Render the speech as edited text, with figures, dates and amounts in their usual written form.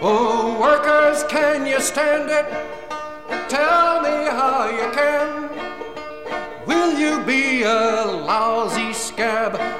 Oh, workers, can you stand it? Tell me how you can. Will you be a lousy scab